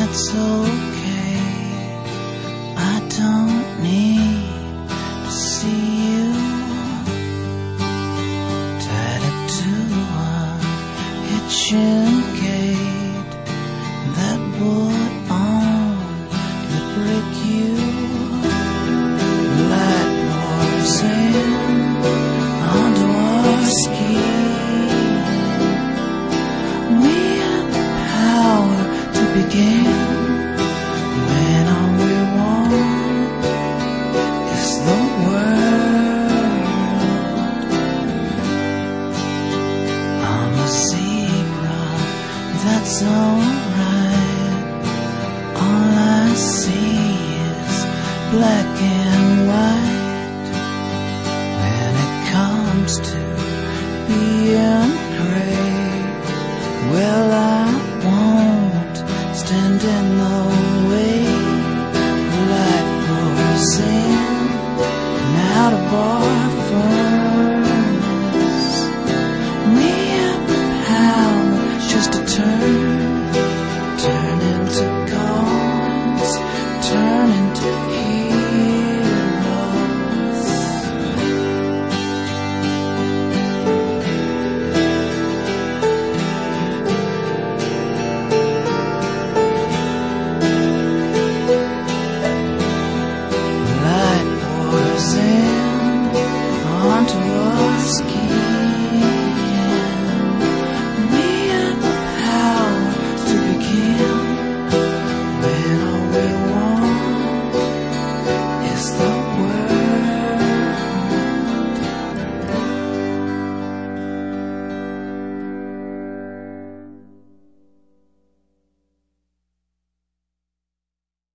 that's okay. I don't need to see you tied to a hitching gate that would only break you like poison onto our skin. We have the power to begin when all we want is the world. I'm a zebra, that's alright. All I see is black